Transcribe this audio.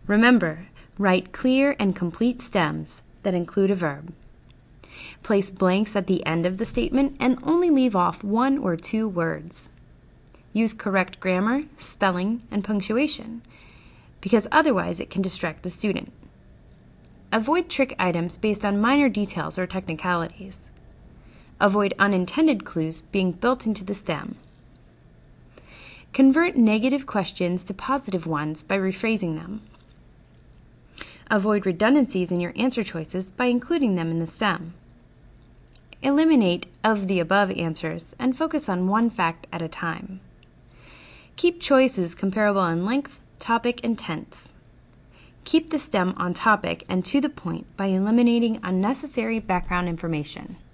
Remember, write clear and complete stems that include a verb. Place blanks at the end of the statement and only leave off 1 or 2 words. Use correct grammar, spelling, and punctuation, because otherwise it can distract the student. Avoid trick items based on minor details or technicalities. Avoid unintended clues being built into the stem. Convert negative questions to positive ones by rephrasing them. Avoid redundancies in your answer choices by including them in the stem. Eliminate of the above answers and focus on one fact at a time. Keep choices comparable in length, topic, and tense. Keep the stem on topic and to the point by eliminating unnecessary background information.